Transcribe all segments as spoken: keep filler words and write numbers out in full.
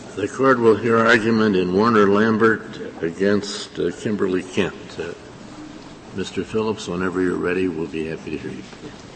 The court will hear argument in Warner Lambert against uh, Kimberly Kent. Uh, Mister Phillips, whenever you're ready, we'll be happy to hear you.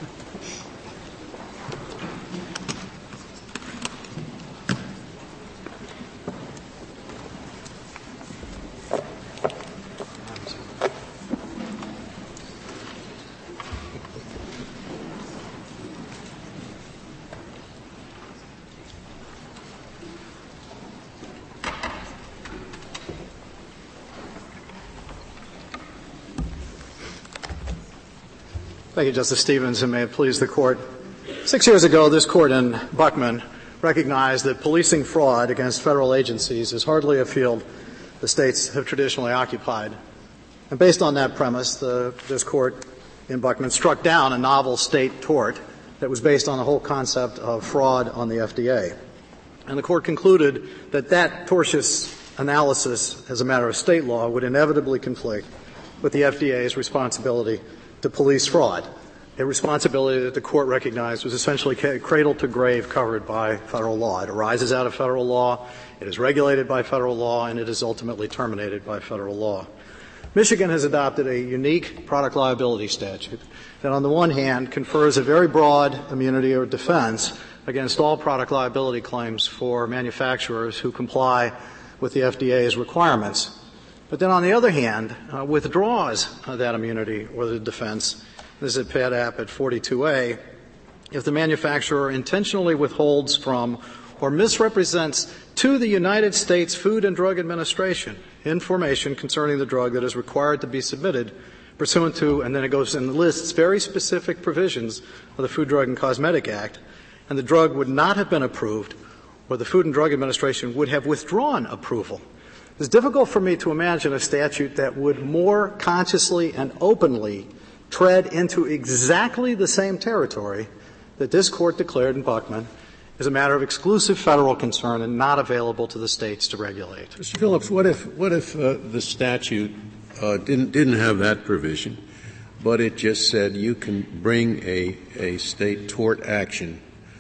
Thank you, Justice Stevens, and may it please the Court. Six years ago, this Court in Buckman recognized that policing fraud against federal agencies is hardly a field the states have traditionally occupied. And based on that premise, the, this Court in Buckman struck down a novel state tort that was based on the whole concept of fraud on the F D A. And the Court concluded that that tortious analysis as a matter of state law would inevitably conflict with the F D A's responsibility to police fraud, a responsibility that the Court recognized was essentially cradle to grave covered by federal law. It arises out of federal law, it is regulated by federal law, and it is ultimately terminated by federal law. Michigan has adopted a unique product liability statute that on the one hand confers a very broad immunity or defense against all product liability claims for manufacturers who comply with the F D A's requirements. But then on the other hand, uh, withdraws uh, that immunity or the defense. This is at P A D A P at forty-two A. If the manufacturer intentionally withholds from or misrepresents to the United States Food and Drug Administration information concerning the drug that is required to be submitted pursuant to, and then it goes and lists very specific provisions of the Food, Drug, and Cosmetic Act, and the drug would not have been approved, or the Food and Drug Administration would have withdrawn approval. It's difficult for me to imagine a statute that would more consciously and openly tread into exactly the same territory that this Court declared in Buckman is a matter of exclusive federal concern and not available to the states to regulate. Mister Phillips, what if what if uh, the statute uh, didn't didn't have that provision, but it just said you can bring a a state tort action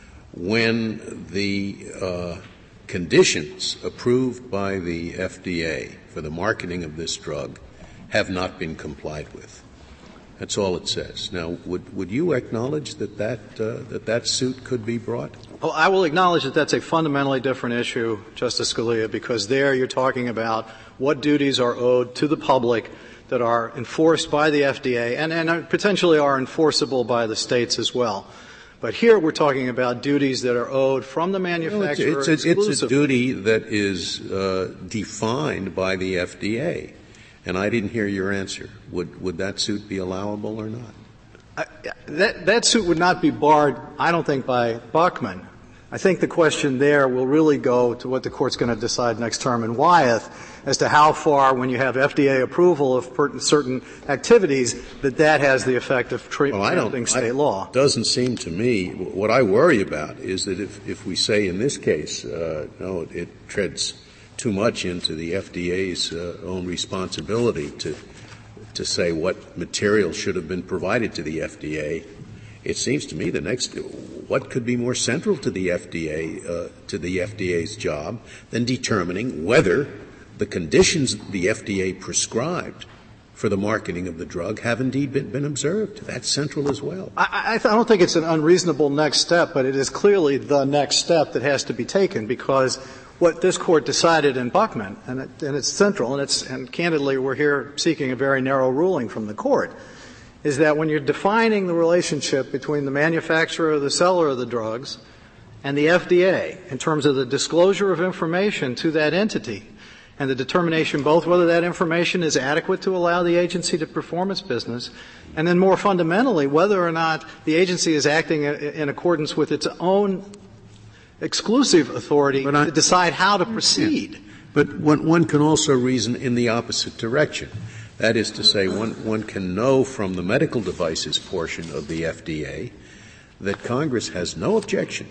when the uh, conditions approved by the F D A for the marketing of this drug have not been complied with? That's all it says. Now, would would you acknowledge that that uh, that that suit could be brought? Well, I will acknowledge that that's a fundamentally different issue, Justice Scalia, because there you're talking about what duties are owed to the public that are enforced by the F D A and, and potentially are enforceable by the states as well. But here we're talking about duties that are owed from the manufacturer. No, it's, it's, a, it's a duty that is uh, defined by the F D A. And I didn't hear your answer. Would would that suit be allowable or not? I, that, that suit would not be barred, I don't think, by Buckman. I think the question there will really go to what the Court's going to decide next term in Wyeth as to how far, when you have F D A approval of certain activities, that that has the effect of treating well, state I, law. It doesn't seem to me. What I worry about is that if, if we say in this case, uh, no, it, it treads too much into the F D A's uh, own responsibility to to say what material should have been provided to the F D A. It seems to me the next, what could be more central to the F D A, uh, to the F D A's job than determining whether the conditions the F D A prescribed for the marketing of the drug have indeed been, been observed. That's central as well. I, I, th- I don't think it's an unreasonable next step, but it is clearly the next step that has to be taken, because what this Court decided in Buckman, and, it, and it's central, and it's, and candidly we're here seeking a very narrow ruling from the Court, is that when you're defining the relationship between the manufacturer or the seller of the drugs and the F D A in terms of the disclosure of information to that entity and the determination both whether that information is adequate to allow the agency to perform its business, and then more fundamentally whether or not the agency is acting in accordance with its own exclusive authority I, to decide how to proceed. Yeah. But one, one can also reason in the opposite direction. That is to say, one, one can know from the medical devices portion of the F D A that Congress has no objection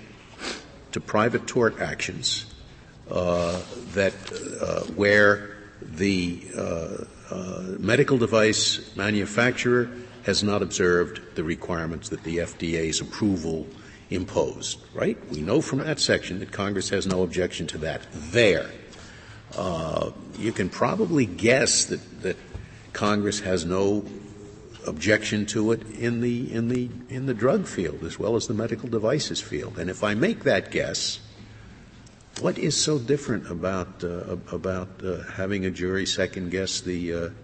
to private tort actions uh, that uh, where the uh, uh, medical device manufacturer has not observed the requirements that the F D A's approval imposed, right? We know from that section that Congress has no objection to that there. Uh, you can probably guess that, that Congress has no objection to it in the, in the, in the drug field as well as the medical devices field. And if I make that guess, what is so different about, uh, about, uh, having a jury second guess the, uh,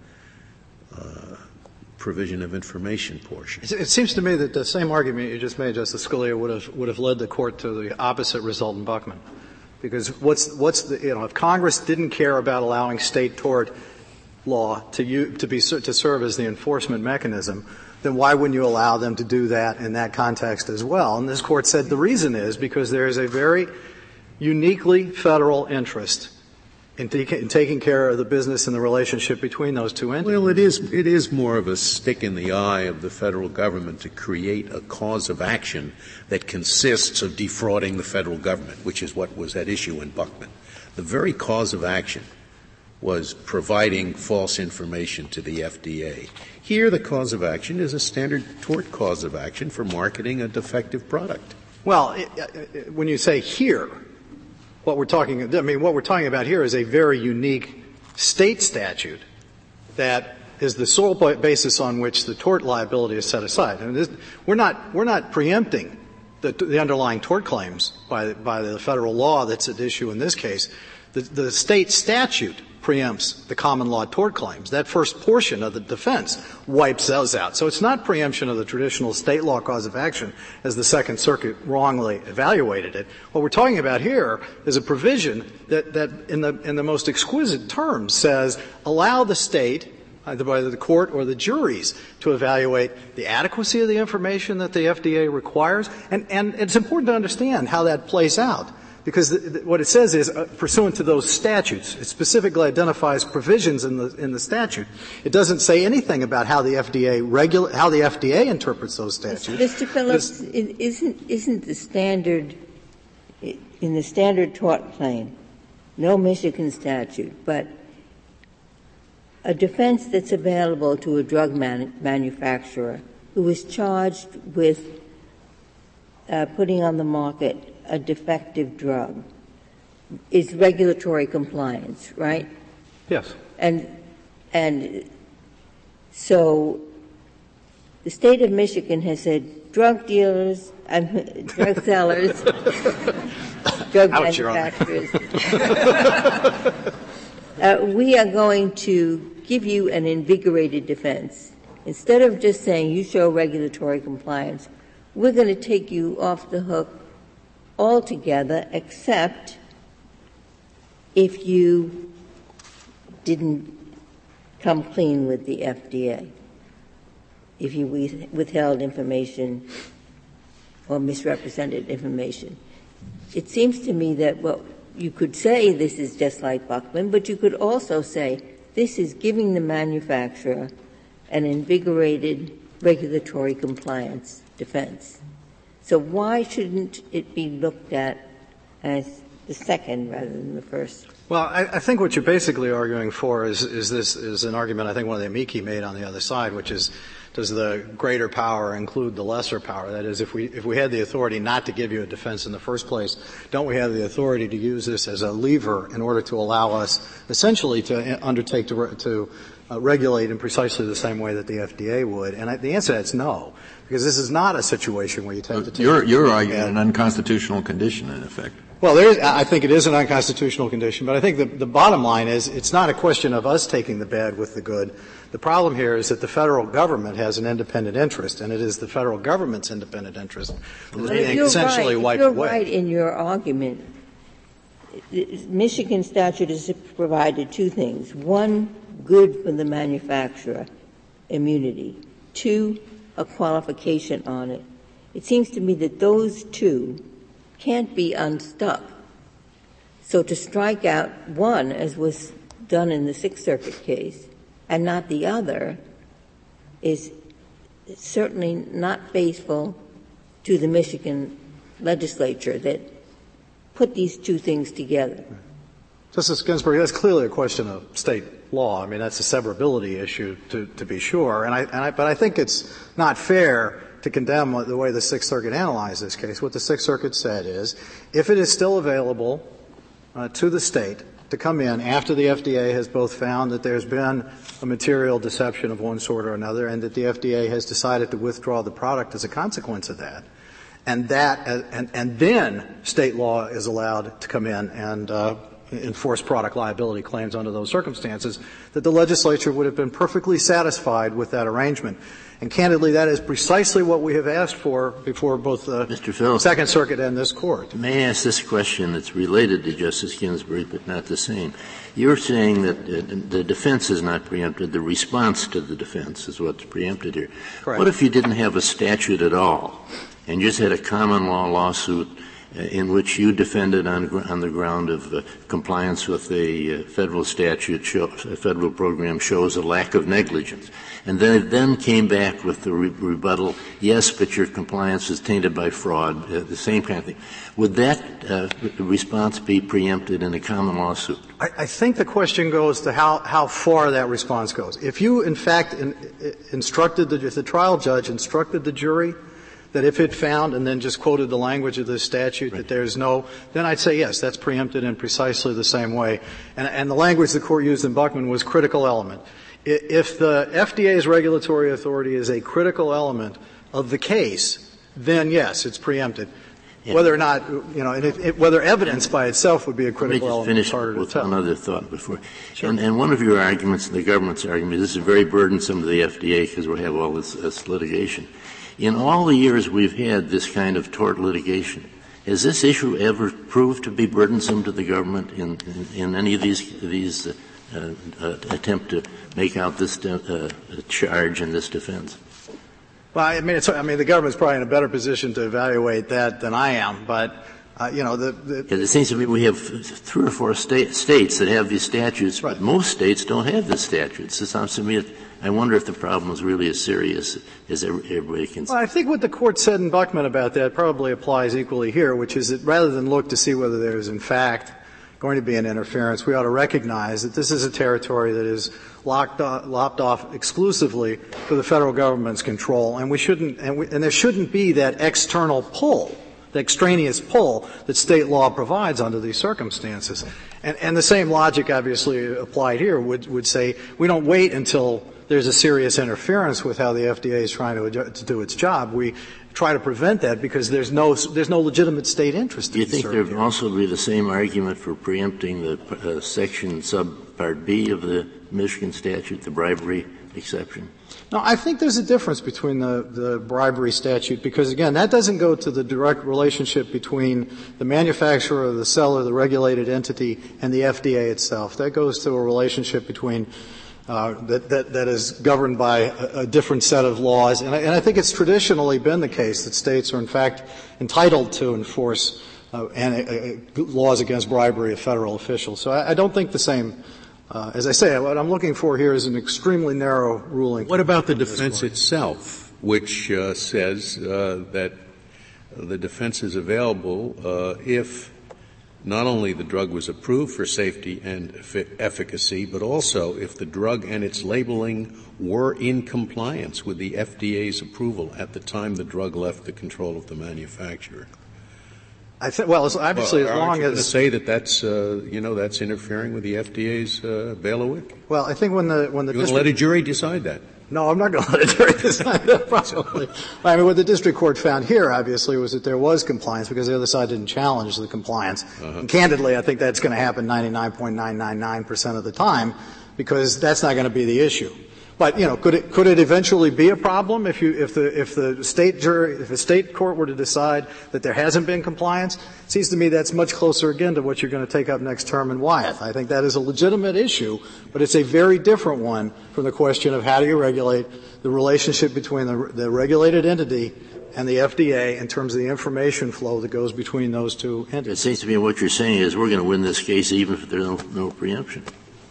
uh, provision of information portion? It seems to me that the same argument you just made, Justice Scalia, would have would have led the court to the opposite result in Buckman. Because what's what's the you know if Congress didn't care about allowing state tort law to you to be to serve as the enforcement mechanism, then why wouldn't you allow them to do that in that context as well? And this court said the reason is because there is a very uniquely federal interest In, t- in taking care of the business and the relationship between those two entities. Well, it is, it is more of a stick in the eye of the federal government to create a cause of action that consists of defrauding the federal government, which is what was at issue in Buckman. The very cause of action was providing false information to the F D A. Here, the cause of action is a standard tort cause of action for marketing a defective product. Well, it, it, when you say here, What we're talking, I mean, what we're talking about here is a very unique state statute that is the sole basis on which the tort liability is set aside. And this, we're not, we're not preempting the, the underlying tort claims by, by the federal law that's at issue in this case. The, the state statute preempts the common law tort claims. That first portion of the defense wipes those out. So it's not preemption of the traditional state law cause of action as the Second Circuit wrongly evaluated it. What we're talking about here is a provision that, that in the, in the most exquisite terms says allow the state, either by the court or the juries, to evaluate the adequacy of the information that the F D A requires. And, and it's important to understand how that plays out. Because the, the, what it says is, uh, pursuant to those statutes, it specifically identifies provisions in the in the statute. It doesn't say anything about how the F D A regula- how the F D A interprets those statutes. Mister Phillips, it isn't isn't the standard in the standard tort claim, no Michigan statute, but a defense that's available to a drug man- manufacturer who is charged with uh, putting on the market a defective drug is regulatory compliance, right? Yes. And and so the state of Michigan has said drug dealers, uh, drug sellers, drug Ouch, manufacturers, uh, we are going to give you an invigorated defense. Instead of just saying you show regulatory compliance, we're going to take you off the hook altogether, except if you didn't come clean with the F D A, if you withheld information or misrepresented information. It seems to me that, well, you could say this is just like Buckman, but you could also say this is giving the manufacturer an invigorated regulatory compliance defense. So why shouldn't it be looked at as the second rather than the first? Well, I, I think what you're basically arguing for is, is this is an argument I think one of the amici made on the other side, which is does the greater power include the lesser power? That is, if we if we had the authority not to give you a defense in the first place, don't we have the authority to use this as a lever in order to allow us essentially to undertake to to uh, regulate in precisely the same way that the F D A would? And I, the answer to that is no. Because this is not a situation where you tend to take You're, you're arguing an unconstitutional condition, in effect. Well, there is, I think it is an unconstitutional condition, but I think the, the bottom line is it's not a question of us taking the bad with the good. The problem here is that the federal government has an independent interest, and it is the federal government's independent interest that is being essentially right, wiped if you're away. Right in your argument. Michigan statute has provided two things. One, good for the manufacturer, immunity. Two, a qualification on it. It seems to me that those two can't be unstuck. So to strike out one, as was done in the Sixth Circuit case, and not the other, is certainly not faithful to the Michigan legislature that put these two things together. Justice Ginsburg, that's clearly a question of state law. I mean, that's a severability issue, to, to be sure. And I, and I, but I think it's not fair to condemn the way the Sixth Circuit analyzed this case. What the Sixth Circuit said is, if it is still available uh, to the state to come in after the F D A has both found that there's been a material deception of one sort or another and that the F D A has decided to withdraw the product as a consequence of that, and that and, and then state law is allowed to come in and uh, enforce product liability claims under those circumstances, that the legislature would have been perfectly satisfied with that arrangement. And candidly, that is precisely what we have asked for before both the Mister Phillips, Second Circuit and this Court. May I ask this question that's related to Justice Ginsburg but not the same? You're saying that uh, the defense is not preempted. The response to the defense is what's preempted here. Correct. What if you didn't have a statute at all and just had a common law lawsuit uh, in which you defended on, on the ground of uh, compliance with a uh, federal statute, show, a federal program shows a lack of negligence? And then it then came back with the re- rebuttal, yes, but your compliance is tainted by fraud, uh, the same kind of thing. Would that uh, response be preempted in a common lawsuit? I, I think the question goes to how, how far that response goes. If you, in fact, in, instructed the, if the trial judge instructed the jury that if it found and then just quoted the language of this statute right. that there's no, then I'd say yes, that's preempted in precisely the same way. And, and the language the Court used in Buckman was critical element. If the F D A's regulatory authority is a critical element of the case, then yes, it's preempted. Yeah. Whether or not, you know, and it, it, whether evidence by itself would be a critical element is harder to tell. Let me just finish with another thought before. Sure. And, and one of your arguments, and the government's argument, this is very burdensome to the F D A because we have all this, this litigation. In all the years we've had this kind of tort litigation, has this issue ever proved to be burdensome to the government in, in, in any of these, these uh, Uh, uh, attempt to make out this uh, uh, charge and this defense? Well, I mean, it's, I mean, the government's probably in a better position to evaluate that than I am, but, uh, you know, the, the Because it seems to me we have three or four sta- states that have these statutes, right. but most states don't have the statutes. It sounds to me that I wonder if the problem is really as serious as everybody can say. Well, I think what the Court said in Buckman about that probably applies equally here, which is that rather than look to see whether there is in fact going to be an interference, we ought to recognize that this is a territory that is locked off, lopped off exclusively for the federal government's control, and we shouldn't, and, we, and there shouldn't be that external pull, the extraneous pull that state law provides under these circumstances. And, and the same logic obviously applied here would, would say we don't wait until there's a serious interference with how the F D A is trying to, adjust, to do its job. We try to prevent that because there's no there's no legitimate state interest. Do you think there would also be the same argument for preempting the uh, section subpart B of the Michigan statute, the bribery exception? No, I think there's a difference between the, the bribery statute because, again, that doesn't go to the direct relationship between the manufacturer, the seller, the regulated entity, and the F D A itself. That goes to a relationship between Uh, that, that, that is governed by a, a different set of laws. And I, and I think it's traditionally been the case that states are, in fact, entitled to enforce uh, and, uh, laws against bribery of federal officials. So I, I don't think the same. Uh, as I say, what I'm looking for here is an extremely narrow ruling. What about the defense itself, which uh, says uh, that the defense is available uh, if not only the drug was approved for safety and efficacy, but also if the drug and its labeling were in compliance with the F D A's approval at the time the drug left the control of the manufacturer? I think, well, obviously, well, as long as as say that that's, uh, you know, that's interfering with the F D A's uh, bailiwick. Well, I think when the when the you're going to let a jury decide that. No, I'm not going to let a jury decide that. Probably. I mean, what the district court found here, obviously, was that there was compliance because the other side didn't challenge the compliance. Uh-huh. And candidly, I think that's going to happen ninety-nine point nine nine nine percent of the time because that's not going to be the issue. But, you know, could it, could it eventually be a problem if you, if the, if the state jury, if the state court were to decide that there hasn't been compliance? It seems to me that's much closer again to what you're going to take up next term in Wyeth. I think that is a legitimate issue, but it's a very different one from the question of how do you regulate the relationship between the, the regulated entity and the F D A in terms of the information flow that goes between those two entities. It seems to me what you're saying is we're going to win this case even if there's no, no preemption.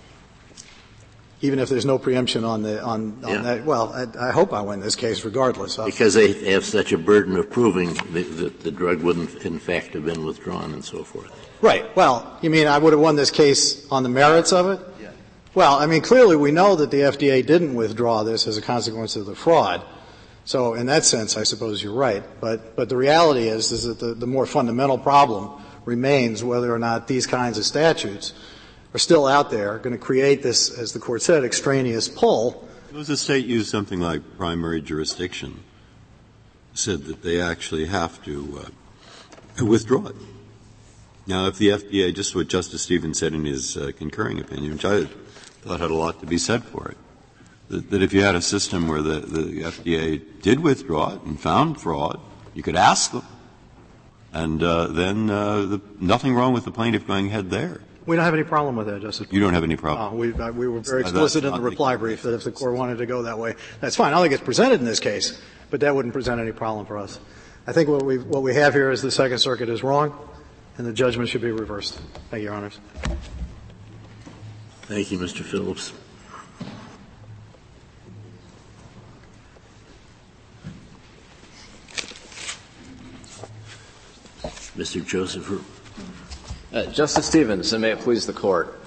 Even if there's no preemption on the on, on yeah. that, well, I, I hope I win this case regardless. Because they have such a burden of proving that the drug wouldn't, in fact, have been withdrawn and so forth. Right. Well, you mean I would have won this case on the merits of it? Yeah. Well, I mean, clearly we know that the F D A didn't withdraw this as a consequence of the fraud. So in that sense, I suppose you're right. But, but the reality is, is that the, the more fundamental problem remains whether or not these kinds of statutes are still out there, going to create this, as the Court said, extraneous pull. Suppose the state used something like primary jurisdiction, said that they actually have to uh, withdraw it. Now, if the F D A, just what Justice Stevens said in his uh, concurring opinion, which I thought had a lot to be said for it, that, that if you had a system where the, the F D A did withdraw it and found fraud, you could ask them, and uh, then uh, the, nothing wrong with the plaintiff going ahead there. We don't have any problem with that, Justice. You don't have any problem? Uh, we, uh, we were very explicit in the reply brief that if the Court wanted to go that way, that's fine. I don't think it's presented in this case, but that wouldn't present any problem for us. I think what we what we have here is the Second Circuit is wrong, and the judgment should be reversed. Thank you, Your Honors. Thank you, Mister Phillips. Mister Joseph. Uh, Justice Stevens, and may it please the Court.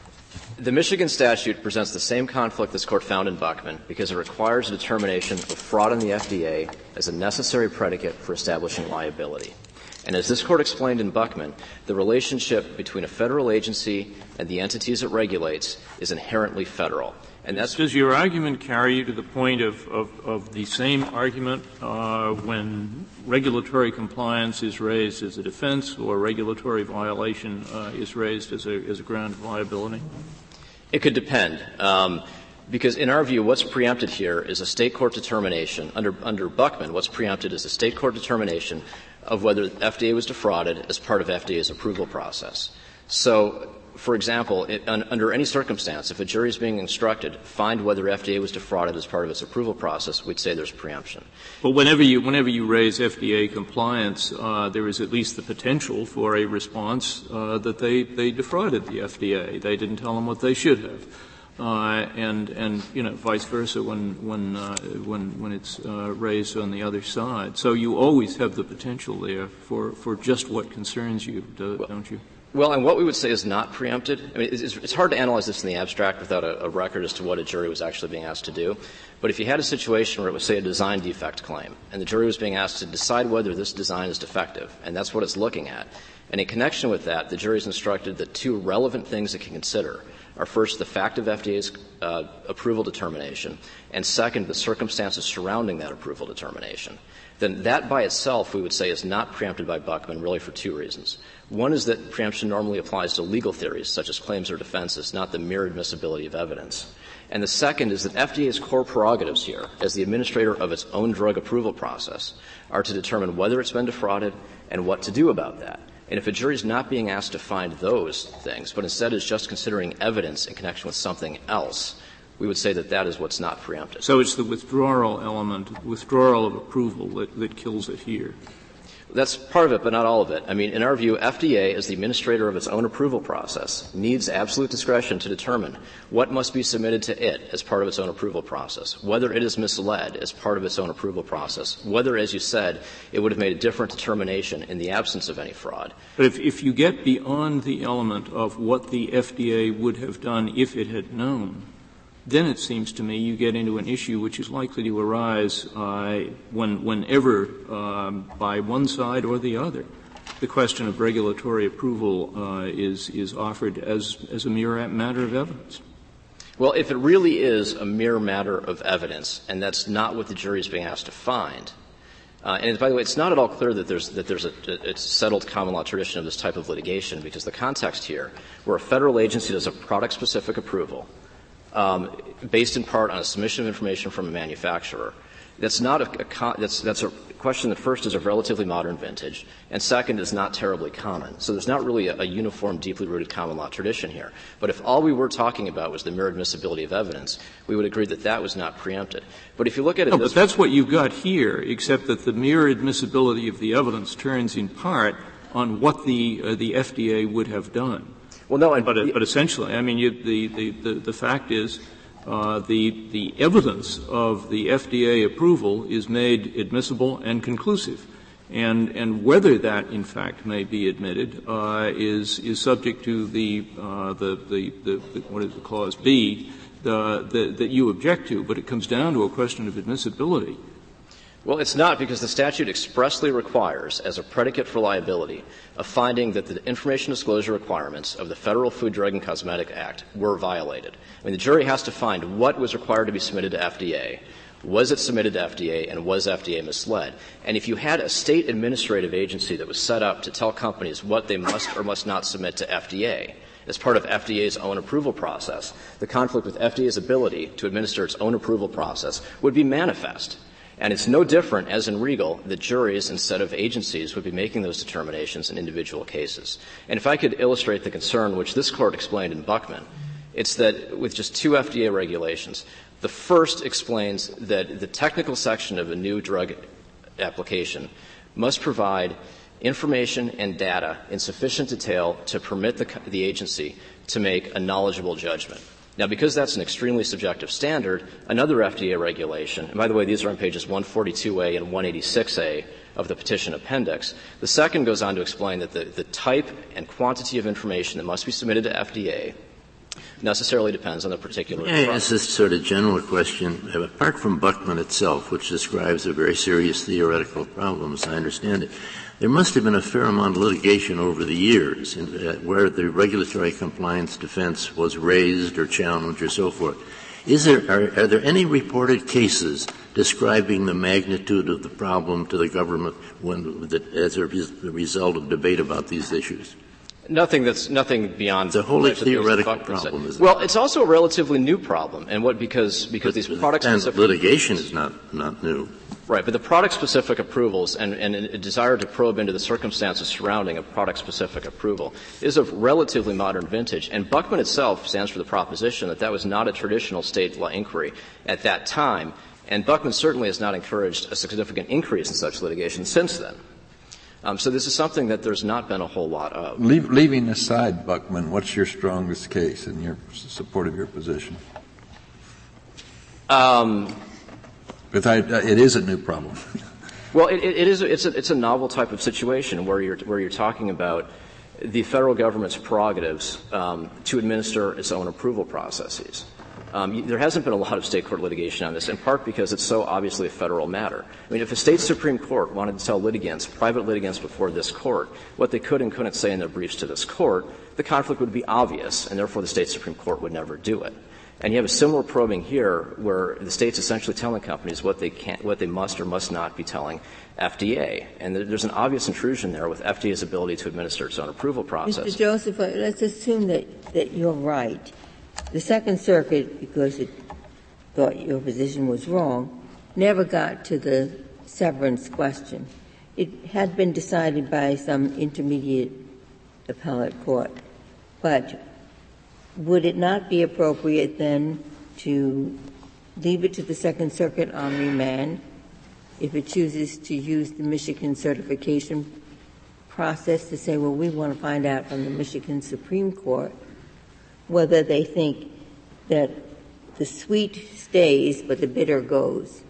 The Michigan statute presents the same conflict this Court found in Buckman because it requires a determination of fraud in the F D A as a necessary predicate for establishing liability. And as this Court explained in Buckman, the relationship between a federal agency and the entities it regulates is inherently federal. And that's Does your argument carry you to the point of, of, of the same argument uh, when regulatory compliance is raised as a defense or regulatory violation uh, is raised as a, as a ground of liability? It could depend. Um, because in our view, what's preempted here is a state court determination. Under, under Buckman, what's preempted is a state court determination of whether F D A was defrauded as part of F D A's approval process. So, for example, it, un, under any circumstance, if a jury is being instructed, find whether F D A was defrauded as part of its approval process, we'd say there's preemption. But whenever you, whenever you raise F D A compliance, uh, there is at least the potential for a response uh, that they, they defrauded the F D A. They didn't tell them what they should have. Uh, and, and, you know, vice versa when, when, uh, when, when it's, uh, raised on the other side. So you always have the potential there for, for just what concerns you, do, well, don't you? Well, and what we would say is not preempted. I mean, it's, it's hard to analyze this in the abstract without a, a record as to what a jury was actually being asked to do. But if you had a situation where it was, say, a design defect claim, and the jury was being asked to decide whether this design is defective, and that's what it's looking at, and in connection with that, the jury is instructed that two relevant things it can consider are first the fact of F D A's uh, approval determination, and second, the circumstances surrounding that approval determination. Then that by itself, we would say, is not preempted by Buckman, really for two reasons. One is that preemption normally applies to legal theories, such as claims or defenses, not the mere admissibility of evidence. And the second is that F D A's core prerogatives here, as the administrator of its own drug approval process, are to determine whether it's been defrauded and what to do about that. And if a jury is not being asked to find those things, but instead is just considering evidence in connection with something else, we would say that that is what's not preempted. So it's the withdrawal element, withdrawal of approval that, that kills it here. That's part of it, but not all of it. I mean, in our view, F D A, as the administrator of its own approval process, needs absolute discretion to determine what must be submitted to it as part of its own approval process, whether it is misled as part of its own approval process, whether, as you said, it would have made a different determination in the absence of any fraud. But if, if you get beyond the element of what the F D A would have done if it had known, then it seems to me you get into an issue which is likely to arise uh, when, whenever, um, by one side or the other, the question of regulatory approval uh, is is offered as as a mere matter of evidence. Well, if it really is a mere matter of evidence, and that's not what the jury is being asked to find, uh, and by the way, it's not at all clear that there's that there's a, a settled common law tradition of this type of litigation, because the context here, where a federal agency does a product-specific approval, Um, based in part on a submission of information from a manufacturer. That's not a, a con- that's, that's a question that first is of relatively modern vintage, and second is not terribly common. So there's not really a, a uniform, deeply rooted common law tradition here. But if all we were talking about was the mere admissibility of evidence, we would agree that that was not preempted. But if you look at it, no, but that's what you've got here, except that the mere admissibility of the evidence turns in part on what the uh, the F D A would have done. Well, no, and, but, uh, but essentially, I mean, you, the, the, the, the fact is, uh, the, the evidence of the F D A approval is made admissible and conclusive. And, and whether that, in fact, may be admitted, uh, is, is subject to the, uh, the, the, the, the, what is the clause B, the, the, that you object to. But it comes down to a question of admissibility. Well, it's not, because the statute expressly requires, as a predicate for liability, a finding that the information disclosure requirements of the Federal Food, Drug, and Cosmetic Act were violated. I mean, the jury has to find what was required to be submitted to F D A, was it submitted to F D A, and was F D A misled? And if you had a state administrative agency that was set up to tell companies what they must or must not submit to F D A as part of F D A's own approval process, the conflict with F D A's ability to administer its own approval process would be manifest. And it's no different, as in Regal, that juries instead of agencies would be making those determinations in individual cases. And if I could illustrate the concern which this Court explained in Buckman, it's that with just two F D A regulations, the first explains that the technical section of a new drug application must provide information and data in sufficient detail to permit the, the agency to make a knowledgeable judgment. Now, because that's an extremely subjective standard, another F D A regulation, and by the way, these are on pages one forty-two A and one eighty-six A of the petition appendix, the second goes on to explain that the, the type and quantity of information that must be submitted to F D A necessarily depends on the particular May I ask this sort of general question? Apart from Buckman itself, which describes a very serious theoretical problem, as I understand it, there must have been a fair amount of litigation over the years in, uh, where the regulatory compliance defense was raised or challenged or so forth. Is there, are, are there any reported cases describing the magnitude of the problem to the government when, that, as a result of debate about these issues? Nothing that's nothing beyond the wholly theoretical problem. Is well, it's also a relatively new problem, and what because because but these product specific litigation is not not new, right? But the product specific approvals and, and a desire to probe into the circumstances surrounding a product specific approval is of relatively modern vintage. And Buckman itself stands for the proposition that that was not a traditional state law inquiry at that time, and Buckman certainly has not encouraged a significant increase in such litigation since then. Um, so this is something that there's not been a whole lot of. Leave, leaving aside Buckman, what's your strongest case in your support of your position? Um, because I, it is a new problem. Well, it, it is. It's a, it's a novel type of situation where you're where you're talking about the federal government's prerogatives um, to administer its own approval processes. Um, there hasn't been a lot of state court litigation on this, in part because it's so obviously a federal matter. I mean, if a state Supreme Court wanted to tell litigants, private litigants before this court, what they could and couldn't say in their briefs to this court, the conflict would be obvious, and therefore the state Supreme Court would never do it. And you have a similar probing here where the state's essentially telling companies what they can't, what they must or must not be telling F D A. And there's an obvious intrusion there with F D A's ability to administer its own approval process. Mister Joseph, let's assume that, that you're right. The Second Circuit, because it thought your position was wrong, never got to the severance question. It had been decided by some intermediate appellate court. But would it not be appropriate then to leave it to the Second Circuit on remand if it chooses to use the Michigan certification process to say, well, we want to find out from the Michigan Supreme Court whether they think that the sweet stays but the bitter goes?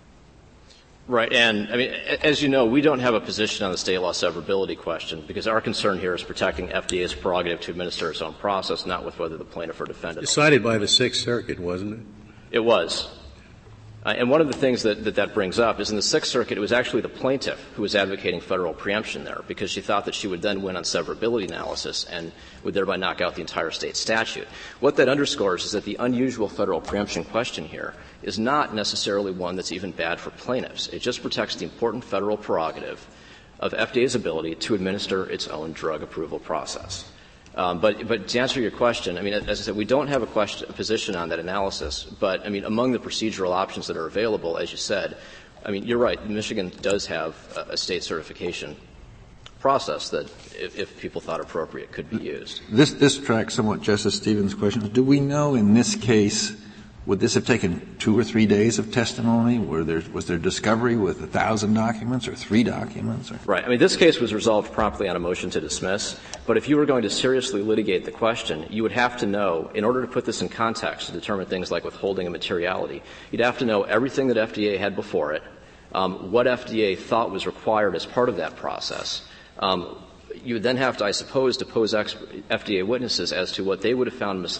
Right. And, I mean, as you know, we don't have a position on the state law severability question because our concern here is protecting F D A's prerogative to administer its own process, not with whether the plaintiff or defendant. Decided by the Sixth Circuit, wasn't it? It was. Uh, and one of the things that, that that brings up is in the Sixth Circuit, it was actually the plaintiff who was advocating federal preemption there because she thought that she would then win on severability analysis and would thereby knock out the entire state statute. What that underscores is that the unusual federal preemption question here is not necessarily one that's even bad for plaintiffs. It just protects the important federal prerogative of F D A's ability to administer its own drug approval process. Um, but, but to answer your question, I mean, as I said, we don't have a, question, a position on that analysis. But I mean, among the procedural options that are available, as you said, I mean, you're right. Michigan does have a, a state certification process that, if, if people thought appropriate, could be used. This, this tracks somewhat Justice Stevens' question. Do we know in this case, would this have taken two or three days of testimony? Were there, was there discovery with a thousand documents or three documents? Or? Right. I mean, this case was resolved promptly on a motion to dismiss. But if you were going to seriously litigate the question, you would have to know, in order to put this in context to determine things like withholding and materiality, you'd have to know everything that F D A had before it, um, what F D A thought was required as part of that process. Um, you would then have to, I suppose, depose F D A witnesses as to what they would have found mis-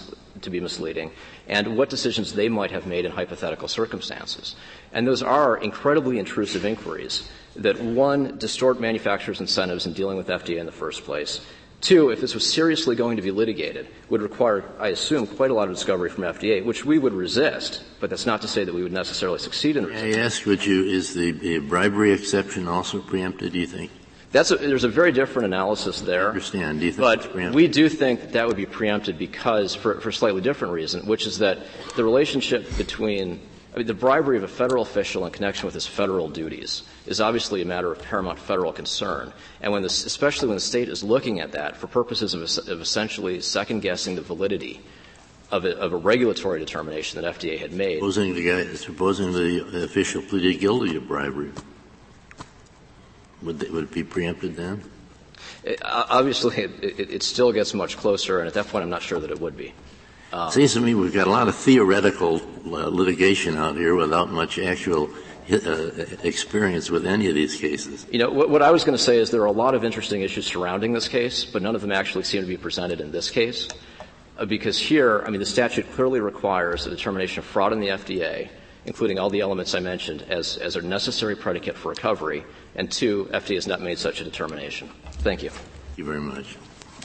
to be misleading, and what decisions they might have made in hypothetical circumstances. And those are incredibly intrusive inquiries that, one, distort manufacturers' incentives in dealing with F D A in the first place. Two, if this was seriously going to be litigated, would require, I assume, quite a lot of discovery from F D A, which we would resist, but that's not to say that we would necessarily succeed in resisting. I ask, would you, is the, the bribery exception also preempted, do you think? That's a, there's a very different analysis there. I understand. Do you think but it's preempted? We do think that, that would be preempted because, for, for a slightly different reason, which is that the relationship between I mean, the bribery of a federal official in connection with his federal duties is obviously a matter of paramount federal concern. And when this, especially when the state is looking at that for purposes of, of essentially second-guessing the validity of a, of a regulatory determination that F D A had made. Supposing the guy, supposing the official pleaded guilty to bribery, would, they, would it be preempted then? It, obviously, it, it, it still gets much closer, and at that point, I'm not sure that it would be. Um, Seems to me we've got a lot of theoretical uh, litigation out here without much actual uh, experience with any of these cases. You know, what, what I was going to say is there are a lot of interesting issues surrounding this case, but none of them actually seem to be presented in this case. Uh, because here, I mean, the statute clearly requires a determination of fraud in the F D A, including all the elements I mentioned, as, as a necessary predicate for recovery. And two, F D A has not made such a determination. Thank you. Thank you very much.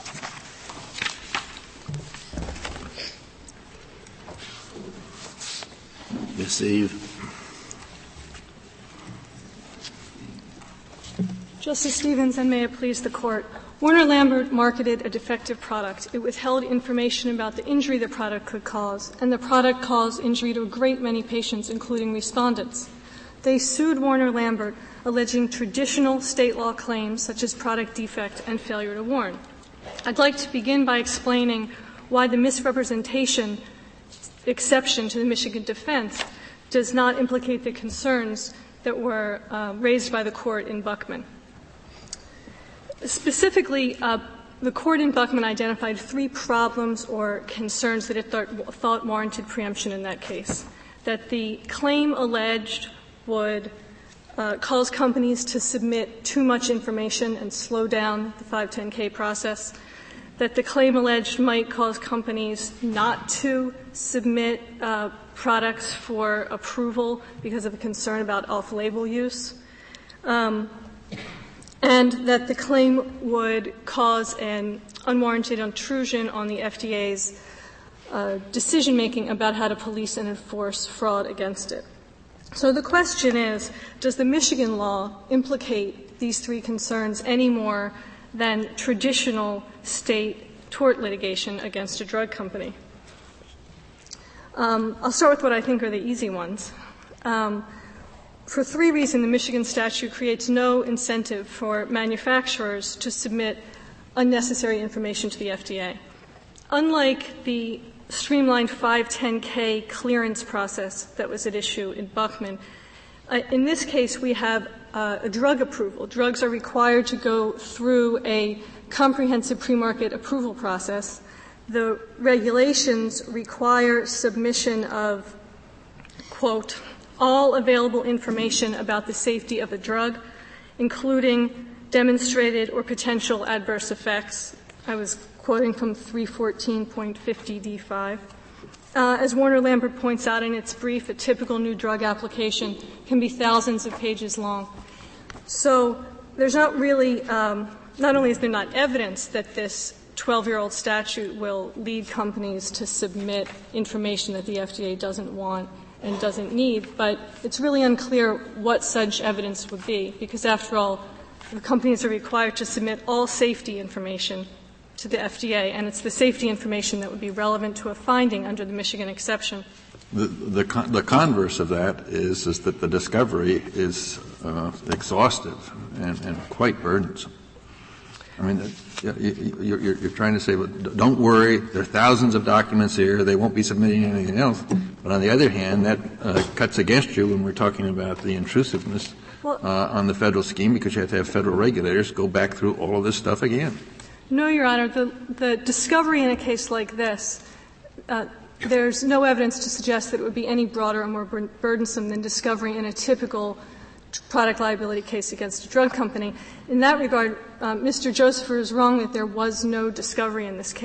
Miz Eve. Justice Stevens, and may it please the Court. Warner Lambert marketed a defective product. It withheld information about the injury the product could cause, and the product caused injury to a great many patients, including respondents. They sued Warner Lambert, alleging traditional state law claims such as product defect and failure to warn. I'd like to begin by explaining why the misrepresentation exception to the Michigan defense does not implicate the concerns that were uh, raised by the Court in Buckman. Specifically, uh, the Court in Buckman identified three problems or concerns that it th- thought warranted preemption in that case. That the claim alleged would uh, cause companies to submit too much information and slow down the five ten K process. That the claim alleged might cause companies not to submit uh, products for approval because of a concern about off-label use, um, and that the claim would cause an unwarranted intrusion on the F D A's uh, decision-making about how to police and enforce fraud against it. So the question is, does the Michigan law implicate these three concerns any more than traditional state tort litigation against a drug company? Um, I'll start with what I think are the easy ones. Um, for three reasons, the Michigan statute creates no incentive for manufacturers to submit unnecessary information to the F D A. Unlike the streamlined five ten K clearance process that was at issue in Buckman, uh, in this case we have uh, a drug approval. Drugs are required to go through a comprehensive pre-market approval process. The regulations require submission of, quote, all available information about the safety of a drug, including demonstrated or potential adverse effects. I was quoting from three fourteen point fifty D five. Uh, as Warner Lambert points out in its brief, a typical new drug application can be thousands of pages long. So there's not really um, not only is there not evidence that this twelve-year-old statute will lead companies to submit information that the F D A doesn't want and doesn't need, but it's really unclear what such evidence would be, because after all, the companies are required to submit all safety information to the F D A, and it's the safety information that would be relevant to a finding under the Michigan exception. The, the, con- the converse of that is, is that the discovery is uh, exhaustive and, and quite burdensome. I mean, you're, you're, you're trying to say, well, don't worry, there are thousands of documents here, they won't be submitting anything else. But on the other hand, that uh, cuts against you when we're talking about the intrusiveness well, uh, on the federal scheme, because you have to have federal regulators go back through all of this stuff again. No, Your Honor. The, the discovery in a case like this, uh, there's no evidence to suggest that it would be any broader or more bur- burdensome than discovery in a typical product liability case against a drug company. In that regard, uh, Mister Josepher is wrong that there was no discovery in this case.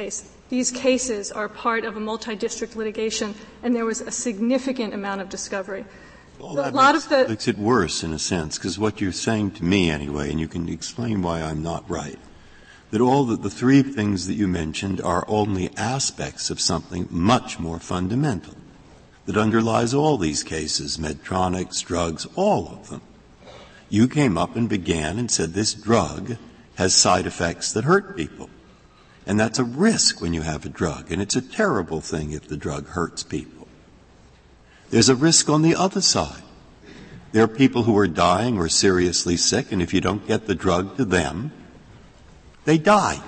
These cases are part of a multi-district litigation, and there was a significant amount of discovery. Well, a that lot makes, of the makes it worse in a sense, because what you're saying to me anyway, and you can explain why I'm not right, that all the, the three things that you mentioned are only aspects of something much more fundamental that underlies all these cases, Medtronics, drugs, all of them. You came up and began and said this drug has side effects that hurt people. And that's a risk when you have a drug, and it's a terrible thing if the drug hurts people. There's a risk on the other side. There are people who are dying or seriously sick, and if you don't get the drug to them, they die.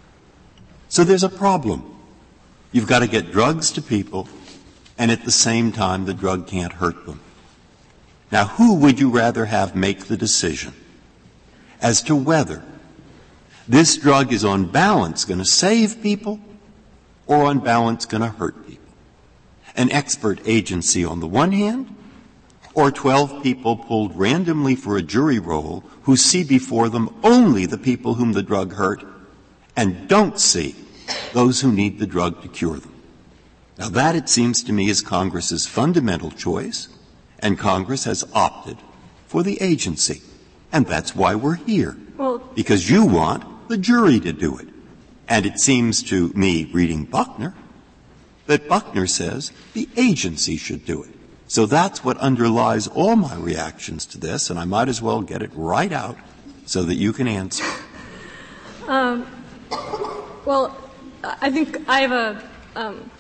So there's a problem. You've got to get drugs to people, and at the same time the drug can't hurt them. Now, who would you rather have make the decision as to whether this drug is on balance going to save people or on balance going to hurt people? An expert agency on the one hand, or twelve people pulled randomly for a jury roll who see before them only the people whom the drug hurt and don't see those who need the drug to cure them. Now that, it seems to me, is Congress's fundamental choice, and Congress has opted for the agency. And that's why we're here. Well, because you want the jury to do it. And it seems to me, reading Buckner, that Buckner says the agency should do it. So that's what underlies all my reactions to this, and I might as well get it right out so that you can answer. Um, well, I think I have a um,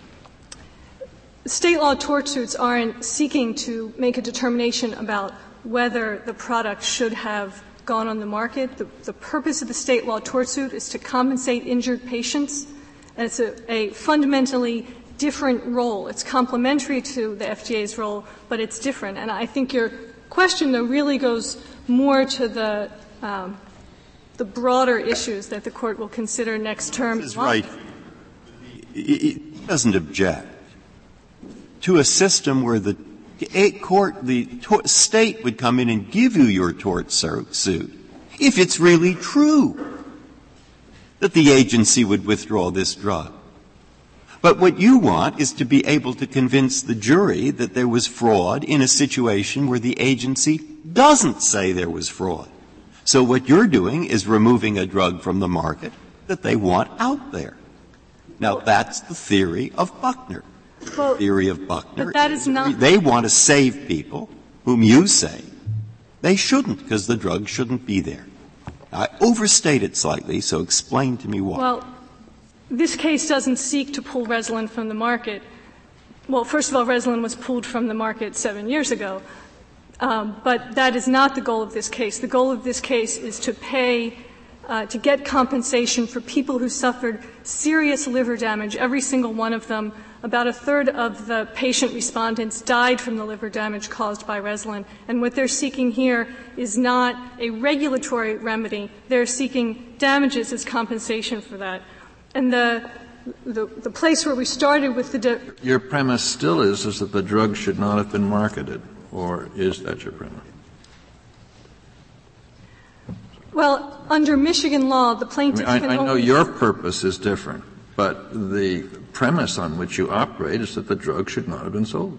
state law tort suits aren't seeking to make a determination about whether the product should have gone on the market. The, the purpose of the state law tort suit is to compensate injured patients, and it's a, a fundamentally different role. It's complementary to the F D A's role, but it's different. And I think your question, though, really goes more to the um, the broader issues that the Court will consider next term. This is right. It doesn't object to a system where the court, the tort, state would come in and give you your tort suit if it's really true that the agency would withdraw this drug. But what you want is to be able to convince the jury that there was fraud in a situation where the agency doesn't say there was fraud. So what you're doing is removing a drug from the market that they want out there. Now, that's the theory of Buckner. Well, the theory of Buckner. But that is not. They want to save people whom you say they shouldn't, because the drug shouldn't be there. I overstate it slightly, so explain to me why. Well, this case doesn't seek to pull Resolin from the market. Well, first of all, Resolin was pulled from the market seven years ago. Um, but that is not the goal of this case. The goal of this case is to pay, uh, to get compensation for people who suffered serious liver damage, every single one of them. About a third of the patient respondents died from the liver damage caused by Resolin. And what they're seeking here is not a regulatory remedy. They're seeking damages as compensation for that. And the, the, the place where we started with the de- Your premise still is, is that the drug should not have been marketed, or is that your premise? Well, under Michigan law, the plaintiff I, mean, can I, I know only your purpose is different, but the premise on which you operate is that the drug should not have been sold.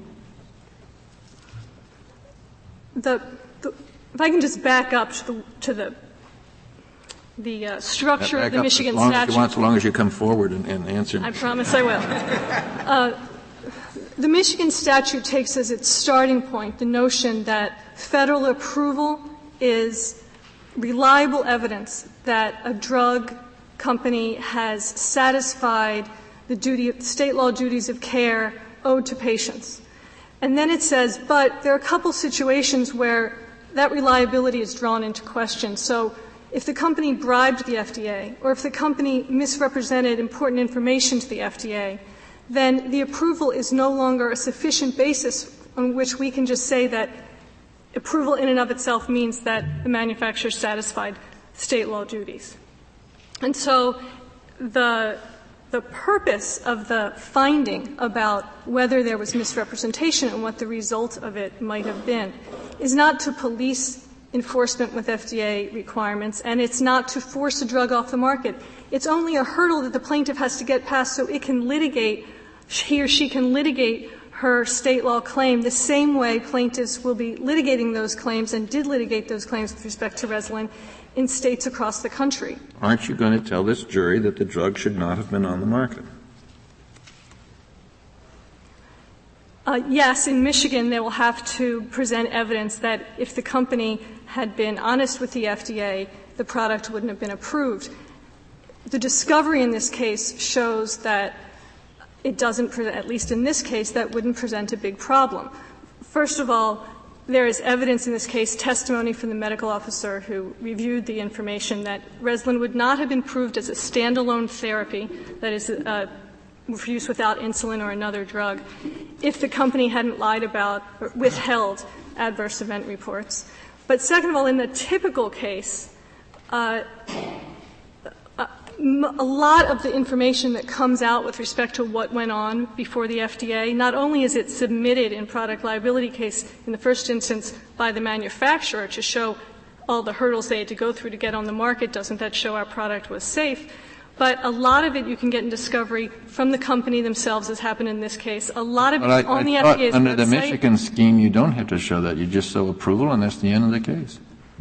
The, the if I can just back up to the, to the the uh, structure back of the up Michigan as long statute. As you want, so long as you come forward and, and answer. I promise I will. Uh, the Michigan statute takes as its starting point the notion that federal approval is reliable evidence that a drug company has satisfied the duty, state law duties of care owed to patients. And then it says, but there are a couple situations where that reliability is drawn into question. So if the company bribed the F D A, or if the company misrepresented important information to the F D A, then the approval is no longer a sufficient basis on which we can just say that approval in and of itself means that the manufacturer satisfied state law duties. And so the the purpose of the finding about whether there was misrepresentation and what the result of it might have been is not to police enforcement with F D A requirements, and it's not to force a drug off the market. It's only a hurdle that the plaintiff has to get past so it can litigate, he or she can litigate her state law claim the same way plaintiffs will be litigating those claims and did litigate those claims with respect to Breslin in states across the country. Aren't you going to tell this jury that the drug should not have been on the market? Uh, yes, in Michigan they will have to present evidence that if the company had been honest with the F D A, the product wouldn't have been approved. The discovery in this case shows that it doesn't present, at least in this case, that wouldn't present a big problem. First of all, there is evidence in this case, testimony from the medical officer who reviewed the information that Breslin would not have been approved as a standalone therapy, that is, uh, for use without insulin or another drug, if the company hadn't lied about or withheld adverse event reports. But second of all, in the typical case, uh, a lot of the information that comes out with respect to what went on before the F D A, not only is it submitted in product liability case in the first instance by the manufacturer to show all the hurdles they had to go through to get on the market, doesn't that show our product was safe? But a lot of it you can get in discovery from the company themselves, as happened in this case. A lot of it I, on I the F D A's under website. The Michigan scheme, you don't have to show that. You just show approval, and that's the end of the case.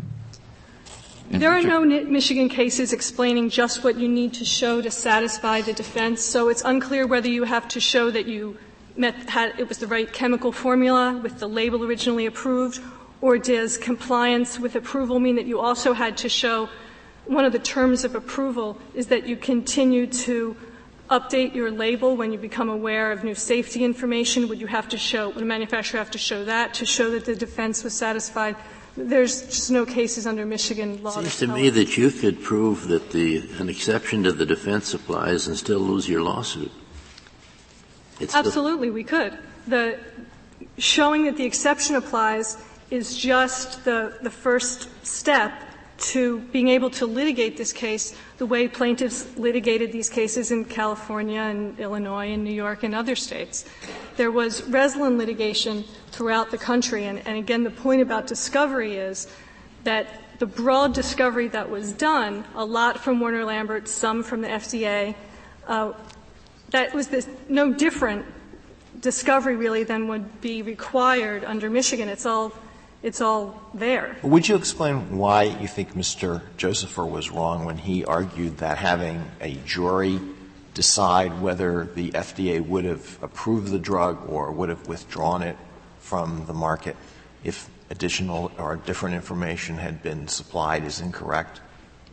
In there are Michigan. no Michigan cases explaining just what you need to show to satisfy the defense, so it's unclear whether you have to show that you met, had, it was the right chemical formula with the label originally approved, or does compliance with approval mean that you also had to show one of the terms of approval is that you continue to update your label when you become aware of new safety information? Would you have to show, would a manufacturer have to show that to show that the defense was satisfied? There's just no cases under Michigan law. It seems to me that you could prove that the, an exception to the defense applies and still lose your lawsuit. It's Absolutely, the, we could. The showing that the exception applies is just the, the first step to being able to litigate this case the way plaintiffs litigated these cases in California and Illinois and New York and other states. There was Breslin litigation throughout the country, and, and again, the point about discovery is that the broad discovery that was done, a lot from Warner Lambert, some from the F D A, uh, that was this, no different discovery really than would be required under Michigan. It's all It's all there. Would you explain why you think Mister Josepher was wrong when he argued that having a jury decide whether the F D A would have approved the drug or would have withdrawn it from the market if additional or different information had been supplied is incorrect?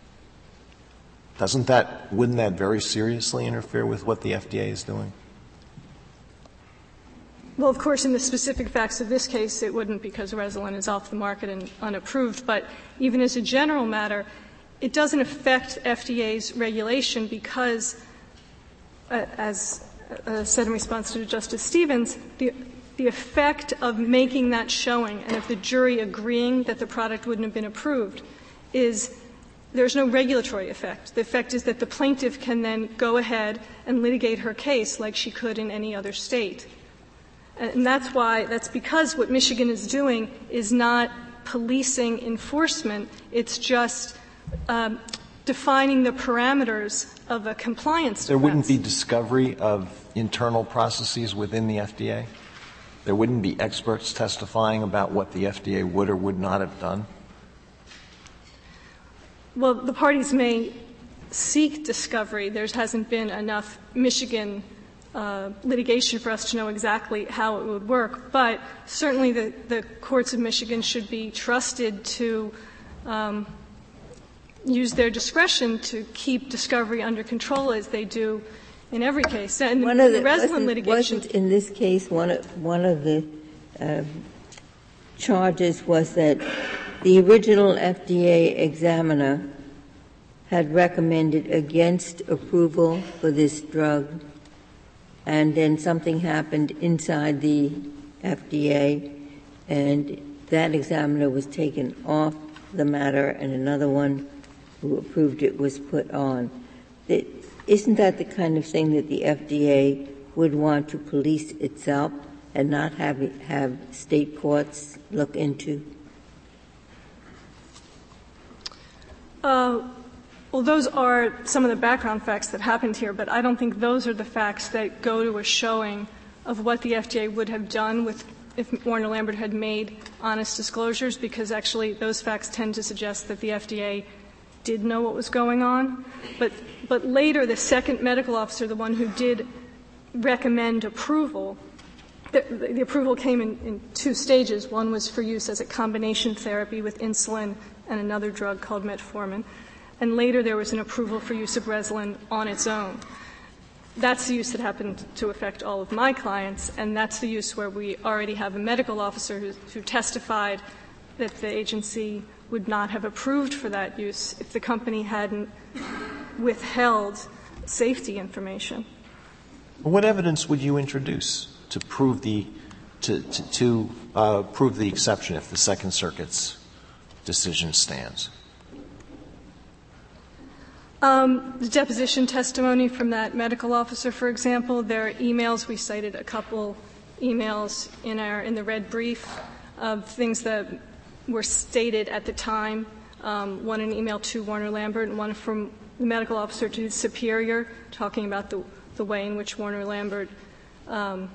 Doesn't that, wouldn't that very seriously interfere with what the F D A is doing? Well, of course, in the specific facts of this case, it wouldn't because Breslin is off the market and unapproved. But even as a general matter, it doesn't affect F D A's regulation because, uh, as uh, said in response to Justice Stevens, the, the effect of making that showing and of the jury agreeing that the product wouldn't have been approved is there's no regulatory effect. The effect is that the plaintiff can then go ahead and litigate her case like she could in any other state. And that's why, that's because what Michigan is doing is not policing enforcement. It's just um, defining the parameters of a compliance defense. There wouldn't be discovery of internal processes within the F D A? There wouldn't be experts testifying about what the F D A would or would not have done? Well, the parties may seek discovery. There hasn't been enough Michigan Uh, litigation for us to know exactly how it would work, but certainly the, the courts of Michigan should be trusted to um, use their discretion to keep discovery under control as they do in every case. And one of the, the Breslin wasn't, litigation wasn't in this case one of, one of the uh, charges was that the original F D A examiner had recommended against approval for this drug, and then something happened inside the F D A, and that examiner was taken off the matter, and another one who approved it was put on. It, isn't that the kind of thing that the F D A would want to police itself and not have, have state courts look into? Uh, well, those are some of the background facts that happened here, but I don't think those are the facts that go to a showing of what the F D A would have done with if Warner Lambert had made honest disclosures, because actually those facts tend to suggest that the F D A did know what was going on. But, but later, the second medical officer, the one who did recommend approval, the, the approval came in, in two stages. One was for use as a combination therapy with insulin and another drug called metformin. And later there was an approval for use of Breslin on its own. That's the use that happened to affect all of my clients, and that's the use where we already have a medical officer who, who testified that the agency would not have approved for that use if the company hadn't withheld safety information. What evidence would you introduce to prove the to to, to uh, prove the exception if the Second Circuit's decision stands? Um, the deposition testimony from that medical officer, for example, there are emails. We cited a couple emails in our in the red brief of things that were stated at the time. Um, one an email to Warner Lambert and one from the medical officer to his superior, talking about the the way in which Warner Lambert um,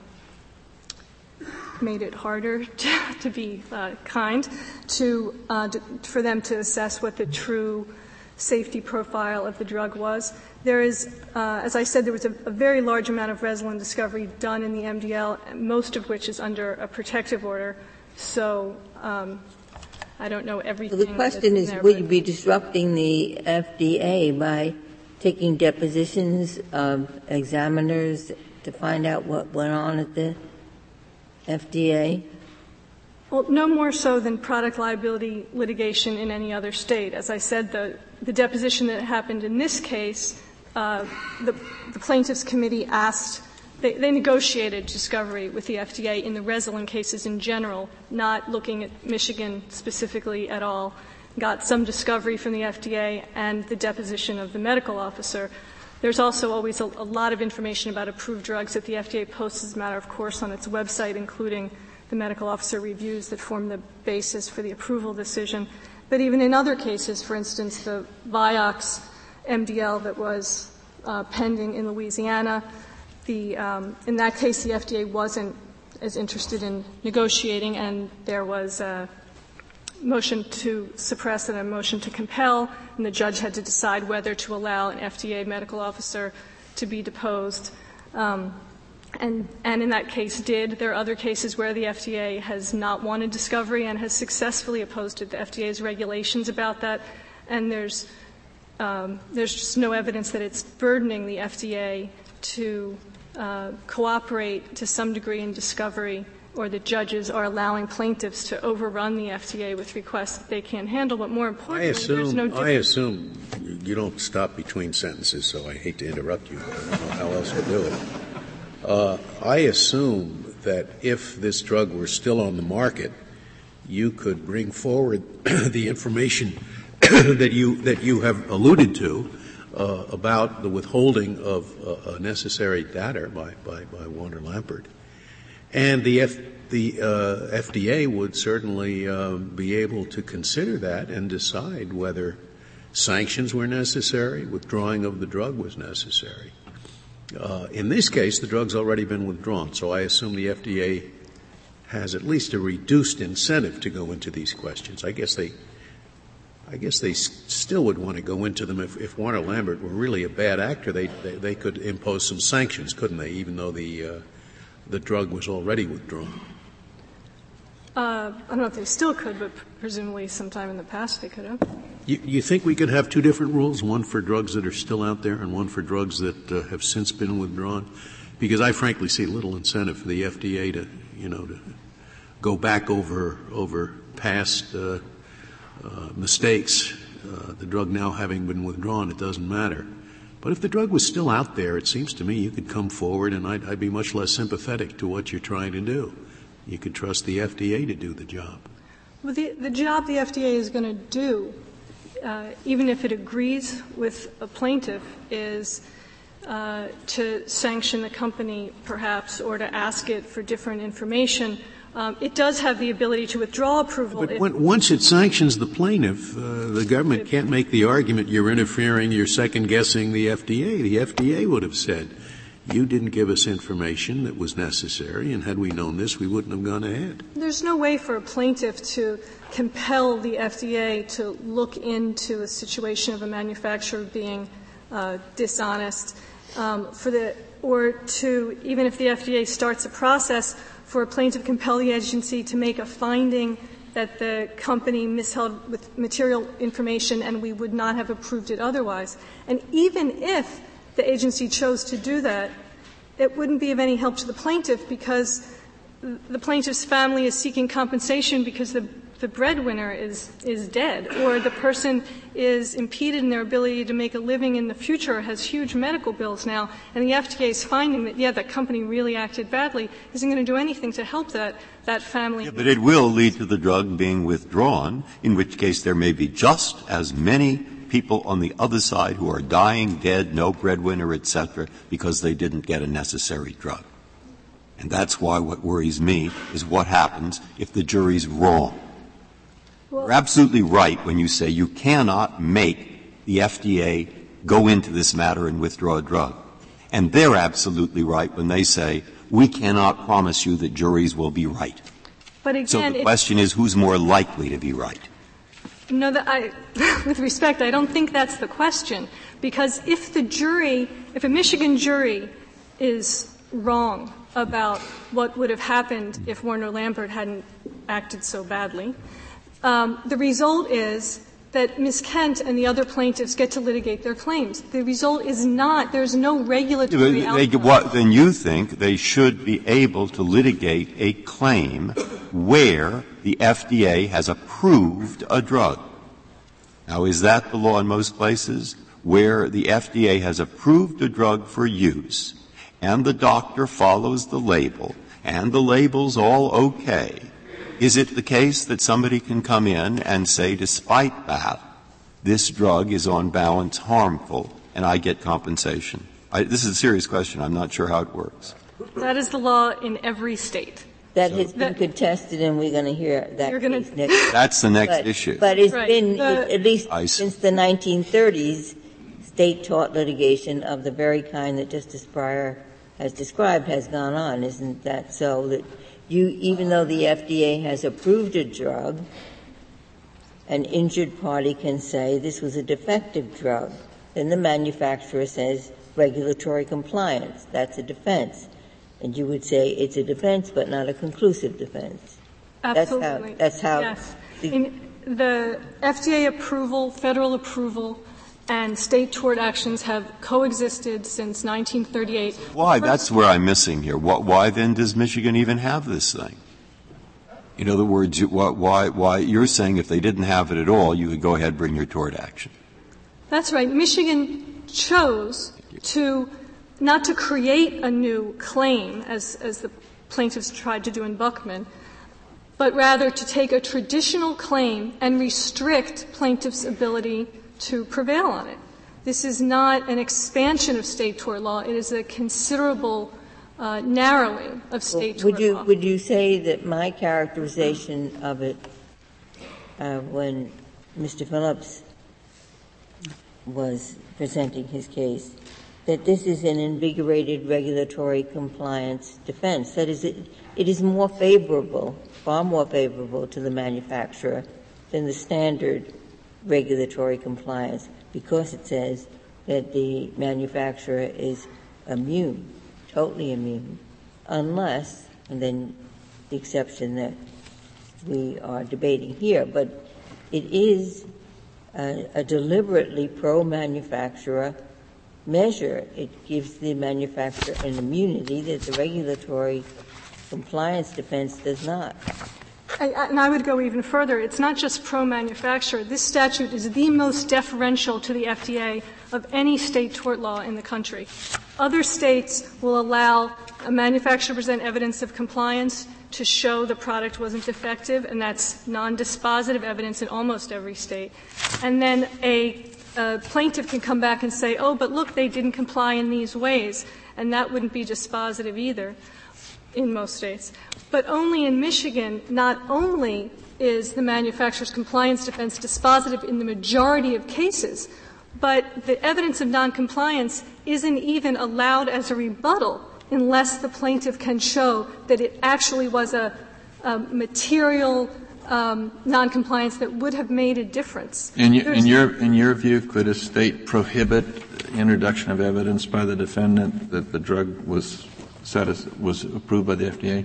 made it harder to, to be uh, kind to, uh, to for them to assess what the true safety profile of the drug was. There is, uh, as I said, there was a, a very large amount of Breslin discovery done in the M D L, most of which is under a protective order. So um, I don't know everything. Well, the question is, there, would you be disrupting the F D A by taking depositions of examiners to find out what went on at the F D A? Well, no more so than product liability litigation in any other state. As I said, the, the deposition that happened in this case, uh, the, the plaintiffs' committee asked, they, they negotiated discovery with the F D A in the Breslin cases in general, not looking at Michigan specifically at all, got some discovery from the F D A and the deposition of the medical officer. There's also always a, a lot of information about approved drugs that the F D A posts as a matter of course on its website, including the medical officer reviews that form the basis for the approval decision. But even in other cases, for instance, the Vioxx M D L that was uh, pending in Louisiana, the, um, in that case the F D A wasn't as interested in negotiating, and there was a motion to suppress and a motion to compel, and the judge had to decide whether to allow an F D A medical officer to be deposed. Um, And, and in that case did. There are other cases where the F D A has not wanted discovery and has successfully opposed the F D A's regulations about that. And there's, um, there's just no evidence that it's burdening the F D A to uh, cooperate to some degree in discovery, or that judges are allowing plaintiffs to overrun the F D A with requests that they can't handle. But more importantly, I assume, there's no difference. I assume you don't stop between sentences, so I hate to interrupt you. I don't know how else to do it. Uh, I assume that if this drug were still on the market, you could bring forward the information that you that you have alluded to uh, about the withholding of uh, necessary data by, by, by Warner Lambert, and the F, the uh, F D A would certainly uh, be able to consider that and decide whether sanctions were necessary, withdrawing of the drug was necessary. Uh, in this case, the drug's already been withdrawn, so I assume the F D A has at least a reduced incentive to go into these questions. I guess they, I guess they s- still would want to go into them if, if Warner Lambert were really a bad actor. They, they they could impose some sanctions, couldn't they? Even though the uh, the drug was already withdrawn. Uh, I don't know if they still could, but presumably sometime in the past they could have. You, you think we could have two different rules, one for drugs that are still out there and one for drugs that uh, have since been withdrawn? Because I frankly see little incentive for the F D A to, you know, to go back over over past uh, uh, mistakes. Uh, the drug now having been withdrawn, it doesn't matter. But if the drug was still out there, it seems to me you could come forward and I'd, I'd be much less sympathetic to what you're trying to do. You could trust the F D A to do the job. Well, the, the job the F D A is going to do, uh, even if it agrees with a plaintiff, is uh, to sanction the company perhaps, or to ask it for different information Um, it does have the ability to withdraw approval. But if, when, once it sanctions the plaintiff, uh, the government can't make the argument you're interfering, you're second-guessing the F D A. The F D A would have said, you didn't give us information that was necessary, and had we known this, we wouldn't have gone ahead. There's no way for a plaintiff to compel the F D A to look into a situation of a manufacturer being uh, dishonest, um, for the or to, even if the F D A starts a process, for a plaintiff to compel the agency to make a finding that the company misheld with material information and we would not have approved it otherwise. And even if the agency chose to do that, it wouldn't be of any help to the plaintiff because the plaintiff's family is seeking compensation because the the breadwinner is, is dead, or the person is impeded in their ability to make a living in the future, has huge medical bills now, and the F D A is finding that, yeah, that company really acted badly, isn't going to do anything to help that, that family. Yeah, but it will lead to the drug being withdrawn, in which case there may be just as many people on the other side who are dying, dead, no breadwinner, et cetera, because they didn't get a necessary drug. And that's why what worries me is what happens if the jury's wrong. Well, You're absolutely right when you say you cannot make the F D A go into this matter and withdraw a drug. And they're absolutely right when they say we cannot promise you that juries will be right. But again, so the question is who's more likely to be right? No, that I, with respect, I don't think that's the question. Because if the jury, if a Michigan jury is wrong about what would have happened if Warner Lambert hadn't acted so badly, Um, the result is that Miz Kent and the other plaintiffs get to litigate their claims. The result is not, there's no regulatory they, outcome. What, then you think they should be able to litigate a claim where the F D A has approved a drug. Now, is that the law in most places? Where the F D A has approved a drug for use, and the doctor follows the label, and the label's all okay, is it the case that somebody can come in and say, despite that, this drug is on balance harmful and I get compensation? I, this is a serious question. I'm not sure how it works. That is the law in every state. That So- has been contested, and we're going to hear that You're gonna- case next. That's the next but, issue. But it's Right. been, The- at least I see. since the nineteen thirties, state-taught litigation of the very kind that Justice Breyer has described has gone on. Isn't that so? That you, even though the F D A has approved a drug, an injured party can say this was a defective drug. Then the manufacturer says regulatory compliance. That's a defense. And you would say it's a defense but not a conclusive defense. Absolutely. That's how, that's Yes. how the, In the F D A approval, federal approval, and state tort actions have coexisted since nineteen thirty-eight. Why? First, That's where I'm missing here. What, why then does Michigan even have this thing? In other words, you, why, why, you're saying if they didn't have it at all, you would go ahead and bring your tort action. That's right. Michigan chose to not to create a new claim, as, as the plaintiffs tried to do in Buckman, but rather to take a traditional claim and restrict plaintiffs' ability to prevail on it. This is not an expansion of state tort law. It is a considerable uh, narrowing of state would tort you, law. Would you say that my characterization of it uh, when Mister Phillips was presenting his case, that this is an invigorated regulatory compliance defense? That is, it, it is more favorable, far more favorable to the manufacturer than the standard regulatory compliance, because it says that the manufacturer is immune, totally immune, unless, and then the exception that we are debating here, but it is a, a deliberately pro-manufacturer measure. It gives the manufacturer an immunity that the regulatory compliance defense does not. I, I, and I would go even further. It's not just pro-manufacturer. This statute is the most deferential to the F D A of any state tort law in the country. Other states will allow a manufacturer to present evidence of compliance to show the product wasn't defective, and that's non-dispositive evidence in almost every state. And then a, a plaintiff can come back and say, oh, but look, they didn't comply in these ways, and that wouldn't be dispositive either. in most states. But only in Michigan, not only is the manufacturer's compliance defense dispositive in the majority of cases, but the evidence of noncompliance isn't even allowed as a rebuttal unless the plaintiff can show that it actually was a, a material um, noncompliance that would have made a difference. In, y- in your in your view, could a state prohibit introduction of evidence by the defendant that the drug was satis- was approved by the F D A?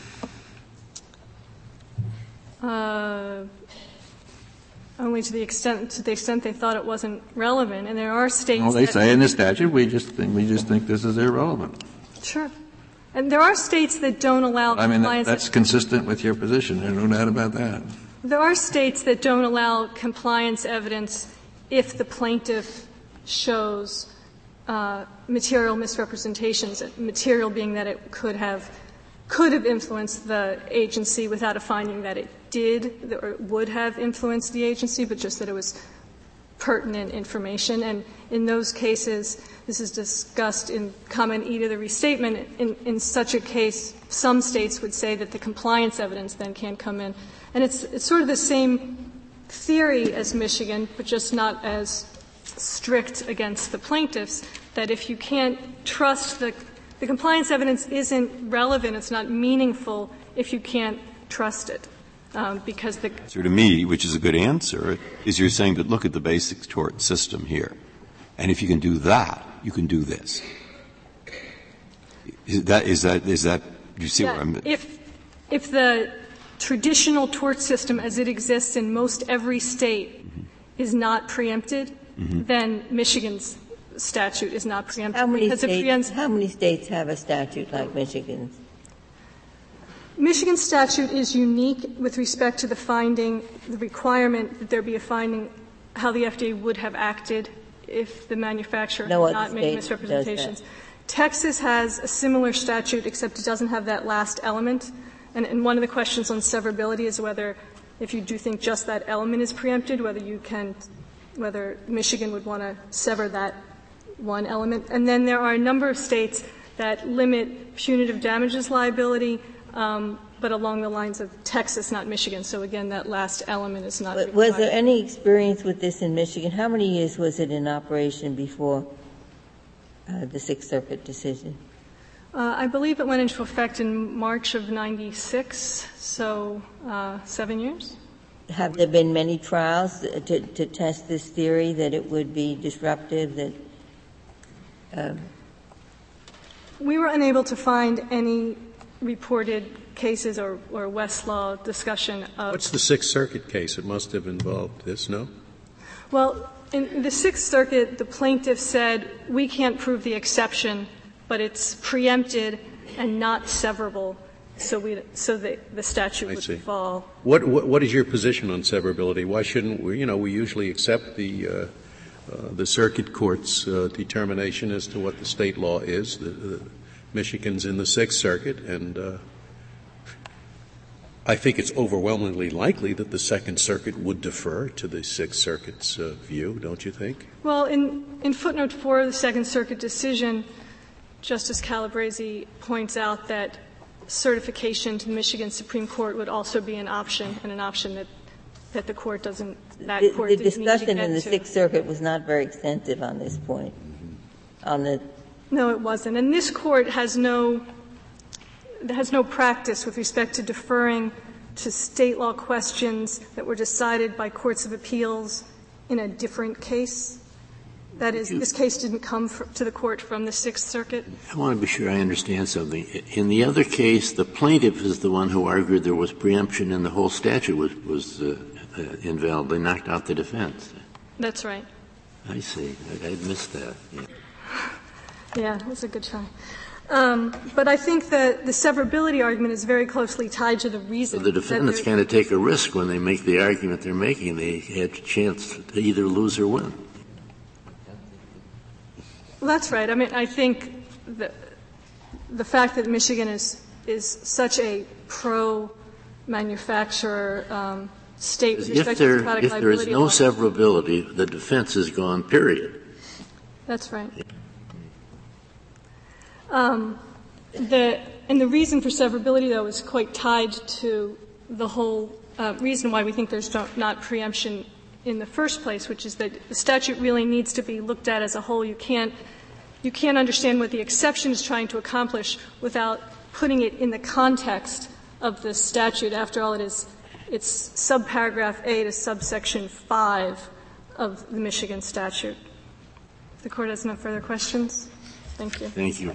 Uh, only to the extent to the extent they thought it wasn't relevant, and there are states. Well, they that, say in the statute we just think we just think this is irrelevant. Sure, and there are states that don't allow. I mean, compliance that, that's consistent with your position. There's no doubt about that. There are states that don't allow compliance evidence if the plaintiff shows uh, material misrepresentations. Material being that it could have could have influenced the agency without a finding that it did or would have influenced the agency, but just that it was pertinent information. And in those cases, this is discussed in comment E to the restatement. In, in such a case, some states would say that the compliance evidence then can't come in. And it's, it's sort of the same theory as Michigan, but just not as strict against the plaintiffs, that if you can't trust the The compliance evidence isn't relevant, it's not meaningful if you can't trust it. Um, because the answer to me, which is a good answer, is you're saying that look at the basic tort system here. And if you can do that, you can do this. Is that, is that, is that, do you see yeah, where I'm if, if the traditional tort system as it exists in most every state mm-hmm. is not preempted, mm-hmm. then Michigan's statute is not preempted. How many, because states, it preempts, how many states have a statute like Michigan's? Michigan's statute is unique with respect to the finding, the requirement that there be a finding how the F D A would have acted if the manufacturer no had not made misrepresentations. Texas has a similar statute, except it doesn't have that last element. And, and one of the questions on severability is whether, if you do think just that element is preempted, whether you can, whether Michigan would want to sever that one element. And then there are a number of states that limit punitive damages liability, um, but along the lines of Texas, not Michigan. So again, that last element is not required. Was there any experience with this in Michigan? How many years was it in operation before uh, the Sixth Circuit decision? Uh, I believe it went into effect in March of ninety-six, so uh, seven years. Have there been many trials to, to test this theory that it would be disruptive, that um, we were unable to find any reported cases or, or Westlaw discussion of. What's the Sixth Circuit case? It must have involved this, no? Well, in the Sixth Circuit, the plaintiff said, we can't prove the exception, but it's preempted and not severable, so we, so the, the statute I would see. fall. What, what, what is your position on severability? Why shouldn't we, you know, we usually accept the, uh, uh, the circuit court's uh, determination as to what the state law is. The, the Michigan's in the Sixth Circuit, and uh, I think it's overwhelmingly likely that the Second Circuit would defer to the Sixth Circuit's uh, view, don't you think? Well, in, in footnote four of the Second Circuit decision, Justice Calabresi points out that certification to the Michigan Supreme Court would also be an option, and an option that, that the court doesn't, that the, court the didn't need to discussion get in the to. Sixth Circuit was not very extensive on this point. On the No, it wasn't. And this court has no, has no practice with respect to deferring to state law questions that were decided by courts of appeals in a different case. That is, this case didn't come for, to the court from the Sixth Circuit. I want to be sure I understand something. In the other case, the plaintiff is the one who argued there was preemption and the whole statute was, was uh, uh, invalid. They knocked out the defense. That's right. I see. I, I missed that. Yeah. Yeah, it was a good try. Um, but I think that the severability argument is very closely tied to the reason. So the defendants kind of take a risk when they make the argument they're making. They had a chance to either lose or win. Well, that's right. I mean, I think the, the fact that Michigan is, is such a pro-manufacturer um, state with respect if there, to product if there is no law. severability, the defense is gone, period. That's right. Um, the, and the reason for severability, though, is quite tied to the whole uh, reason why we think there's not, not preemption in the first place, which is that the statute really needs to be looked at as a whole. You can't, you can't understand what the exception is trying to accomplish without putting it in the context of the statute. After all, it is it's subparagraph A to subsection five of the Michigan statute. If the Court has no further questions, thank you. Thank you.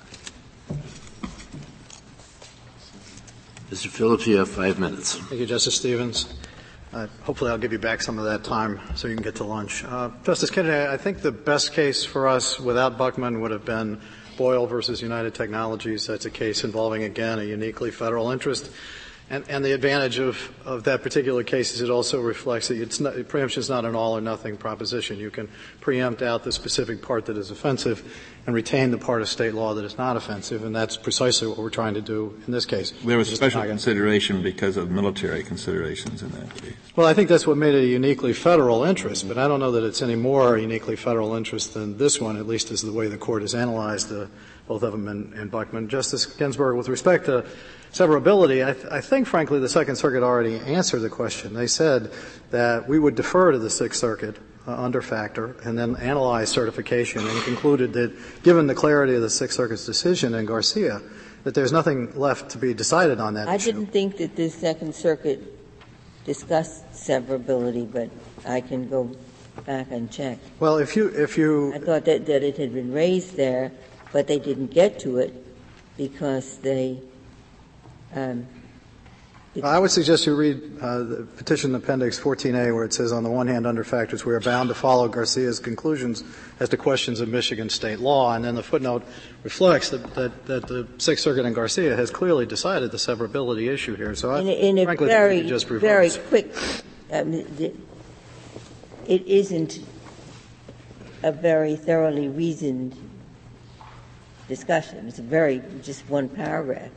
Mister Phillips, you have five minutes. Thank you, Justice Stevens. Uh, hopefully I'll give you back some of that time so you can get to lunch. Uh, Justice Kennedy, I think the best case for us without Buckman would have been Boyle versus United Technologies. That's a case involving, again, a uniquely federal interest. And, and the advantage of, of that particular case is it also reflects that it's not, preemption is not an all-or-nothing proposition. You can preempt out the specific part that is offensive and retain the part of state law that is not offensive, and that's precisely what we're trying to do in this case. There was special consideration because of military considerations in that case. Well, I think that's what made it a uniquely federal interest, but I don't know that it's any more a uniquely federal interest than this one, at least as the way the Court has analyzed the, both of them in, in Buckman. Justice Ginsburg, with respect to severability, I, th- I think, frankly, the Second Circuit already answered the question. They said that we would defer to the Sixth Circuit uh, under factor and then analyze certification, and concluded that, given the clarity of the Sixth Circuit's decision in Garcia, that there's nothing left to be decided on that I issue. didn't think that the Second Circuit discussed severability, but I can go back and check. Well, if you if you I thought that, that it had been raised there, but they didn't get to it because they Um, I would suggest you read uh, the petition appendix fourteen A, where it says, on the one hand, under factors, we are bound to follow Garcia's conclusions as to questions of Michigan state law, and then the footnote reflects that, that, that the Sixth Circuit in Garcia has clearly decided the severability issue here. So I in a, in a frankly very, think you just reverse. very quick, um, it, it isn't a very thoroughly reasoned discussion. It's a very, just one paragraph.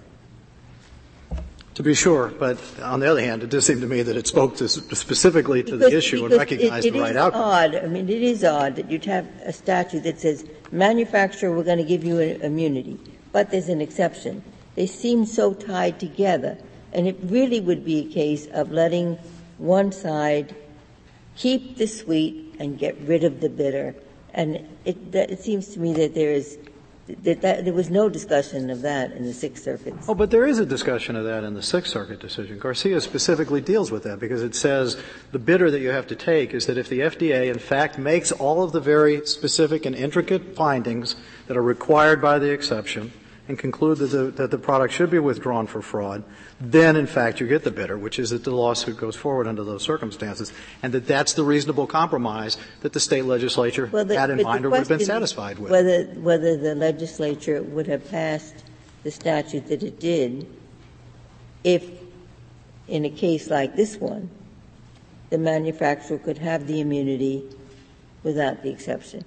To be sure, but on the other hand, it does seem to me that it spoke to specifically to because, the issue and recognized it, it the right is outcome. Odd. I mean, it is odd that you'd have a statute that says, manufacturer, we're going to give you an immunity, but there's an exception. They seem so tied together, and it really would be a case of letting one side keep the sweet and get rid of the bitter. And it, that, it seems to me that there is That, that, there was no discussion of that in the Sixth Circuit. Oh, but there is a discussion of that in the Sixth Circuit decision. Garcia specifically deals with that because it says the bitter that you have to take is that if the F D A in fact makes all of the very specific and intricate findings that are required by the exception and conclude that the, that the product should be withdrawn for fraud, then in fact you get the bitter, which is that the lawsuit goes forward under those circumstances, and that that's the reasonable compromise that the state legislature well, the, had in mind or would have been satisfied with. Whether, whether the legislature would have passed the statute that it did if, in a case like this one, the manufacturer could have the immunity without the exception.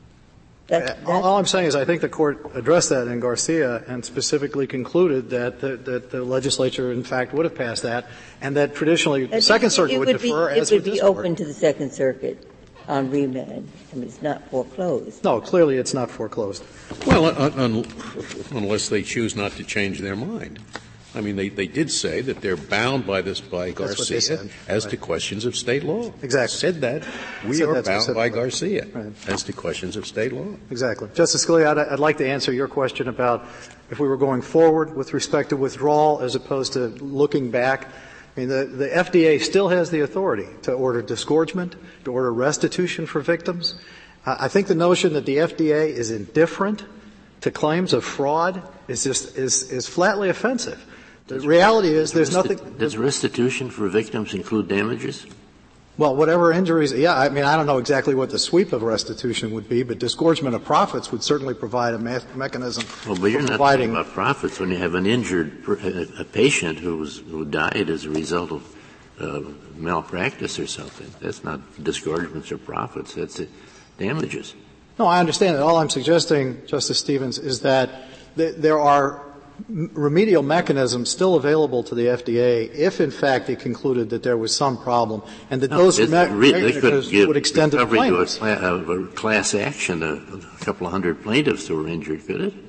That, all, all I'm saying is I think the Court addressed that in Garcia and specifically concluded that the, that the legislature, in fact, would have passed that, and that traditionally the Second Circuit would, would defer be, as would would be this open Court. to the Second Circuit on remand. I mean, it's not foreclosed. No, clearly it's not foreclosed. Well, un- un- unless they choose not to change their mind. I mean, they, they did say that they're bound by this, by Garcia, as right. to questions of state law. Exactly. Said that. We said are that bound by Garcia right. as to questions of state law. Exactly. Justice Scalia, I'd, I'd like to answer your question about if we were going forward with respect to withdrawal as opposed to looking back. I mean, the, the F D A still has the authority to order disgorgement, to order restitution for victims. Uh, I think the notion that the F D A is indifferent to claims of fraud is just, is, is flatly offensive. The reality is there's Resti- nothing. Does restitution for victims include damages? Well, whatever injuries, yeah, I mean, I don't know exactly what the sweep of restitution would be, but disgorgement of profits would certainly provide a me- mechanism well, but you're for not providing. talking about profits when you have an injured, a patient who was, who died as a result of uh, malpractice or something. That's not disgorgements or profits. That's it, damages. No, I understand that. All I'm suggesting, Justice Stevens, is that th- there are remedial mechanisms still available to the F D A if, in fact, it concluded that there was some problem, and that no, those me- mechanisms would extend to the plaintiffs. plaintiffs. To a, cla- a class action, a, a couple of hundred plaintiffs who were injured, could it?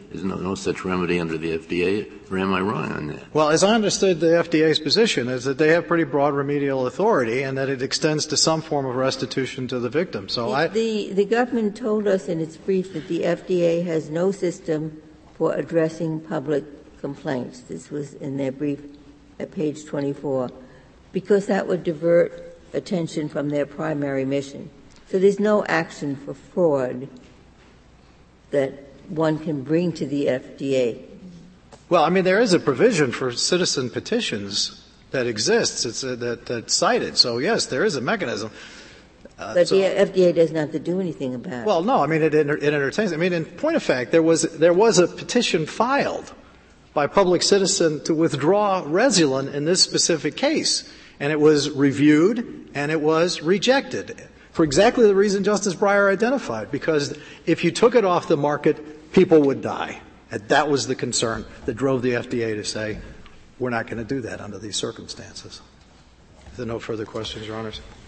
There's no, no such remedy under the F D A, or am I wrong on that? Well, as I understood the F D A's position is that they have pretty broad remedial authority and that it extends to some form of restitution to the victim. So the, I the, the government told us in its brief that the F D A has no system for addressing public complaints. This was in their brief at page twenty-four, because that would divert attention from their primary mission. So there's no action for fraud that one can bring to the F D A. Well, I mean, there is a provision for citizen petitions that exists. It's uh, that, that's cited. So yes, there is a mechanism. Uh, but so, the F D A doesn't have to do anything about it. Well, no, I mean, it, it entertains. I mean, in point of fact, there was there was a petition filed by a public citizen to withdraw Resulin in this specific case, and it was reviewed and it was rejected for exactly the reason Justice Breyer identified. Because if you took it off the market, people would die. And that was the concern that drove the F D A to say, we're not going to do that under these circumstances. If there are no further questions, Your Honors.